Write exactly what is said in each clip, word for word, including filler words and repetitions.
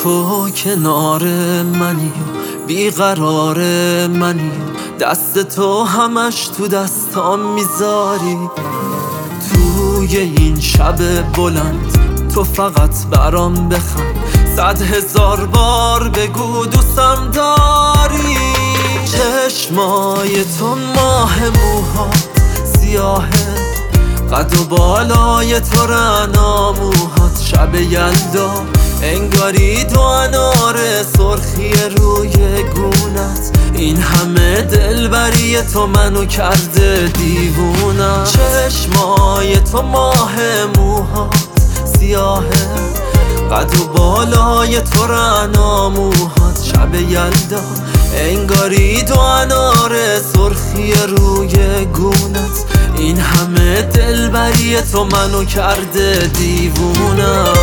تو کنار منی و بیقرار منی و دست تو همش تو دستام میذاری. توی این شب بلند تو فقط برام بخند، صد هزار بار بگو دوستم داری. چشمای تو ماه، موهات سیاهه، قد و بالای تو رعنا، موهات شب یلدا انگاری دو انار سرخی روی گونت. این همه دلبری تو منو کرده دیوونم. چشمای تو ماه، موهات سیاهه، قد و بالای تو رعنا، موهات شب یلدا انگاری دو انار سرخی روی گونت. این همه دلبری تو منو کرده دیوونم.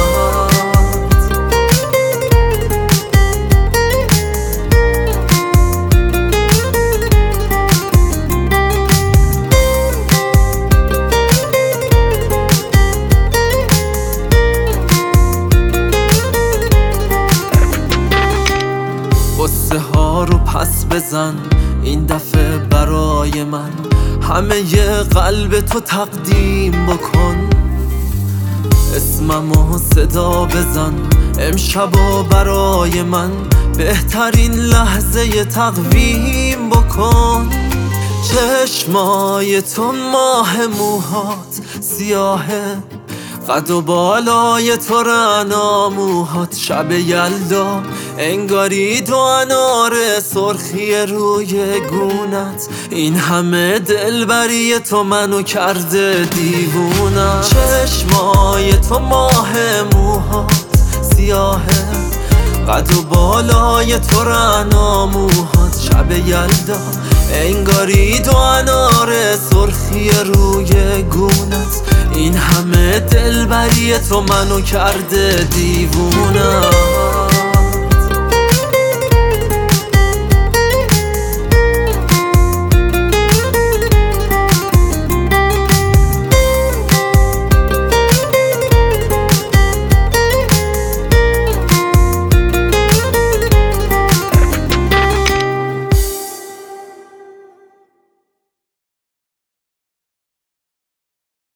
قصه ها رو پس بزن این دفعه برای من، همه ی قلب تو تقدیم بکن. اسممو صدا بزن امشبا برای من، بهترین لحظه تقویم بکن. چشمای تو ماه، موهات سیاهه، قد و بالای تو رعنا، موهات شب یلدا انگاری دو انار سرخی روی گونت. این همه دلبری تو منو کرده دیوونم. چشمای تو ماه، موهات سیاهه، قد و بالای تو رعنا، موهات شب یلدا انگاری دو انار سرخی روی گونت. این همه دلبری تو منو کرده دیوونه.